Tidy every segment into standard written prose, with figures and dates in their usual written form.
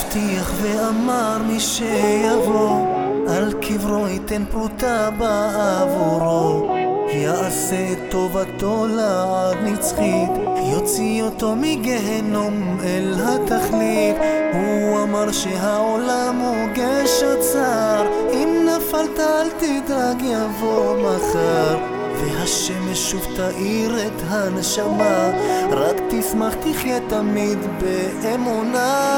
הבטיח ואמר מי שיבוא על קברו ייתן פרוטה בעבורו, יעשה טובתו לעד נצחית, יוציא אותו מגהנום אל התכלית. הוא אמר שהעולם הוא גשר צר, אם נפלת אל תדאג יבוא מחר, והשמש שוב תאיר את הנשמה, רק תשמח תחיה תמיד באמונה.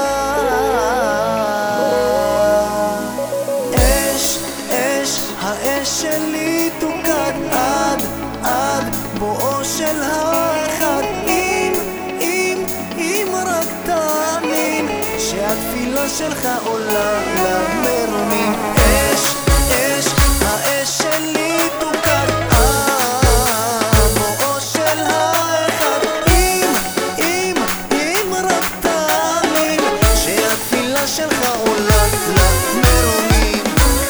אש, אש, האש שלי תוקד עד בואו של האחד. אם רק תאמין שהתפילה שלך עולה למרומים. אש, אש, האש שלי תוקד עד בואו של האחד. אם רק תאמין שהתפילה שלך עולה למרומים.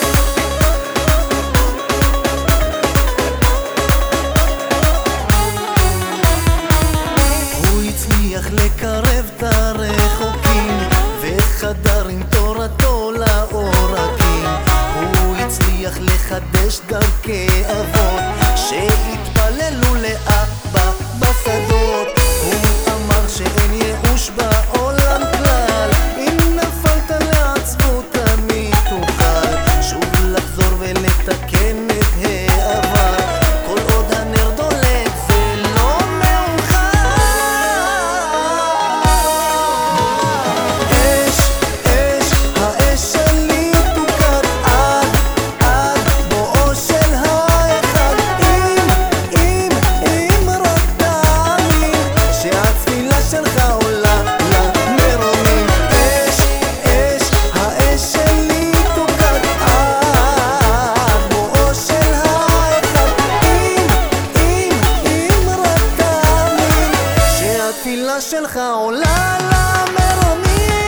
לקרב את הרחוקים וחדר עם תורתו לאורקים. הוא הצליח לחדש דרכי אבות שהתפללו לאבא בשדות. הוא אמר שאין ייאוש בעולם כלל, אם נפלת לעצבות תמיד תוכל שוב לחזור ולתקן את העבר, כל עוד הנר דולק זה לא מאוחר. התפילה שלך עולה למרומים.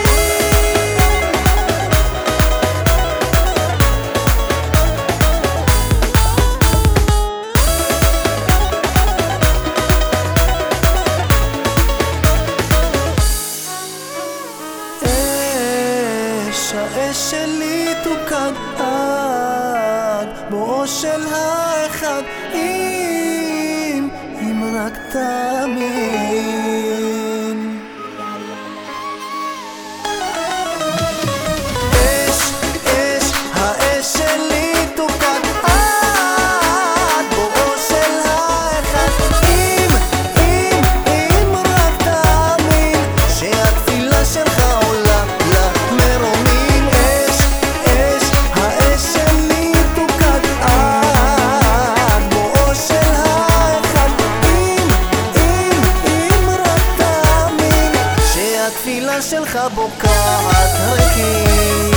אש, האש שלי תוקד עד בואו של האחד. אם רק תאמין. אש, אש, האש שלי תוקד עד בואו של האחד. אם רק תאמין שהתפילה שלך עולה למרומים. אש, אש, האש שלי תוקד עד בואו של האחד. התפילה שלך בוקעת רקיע.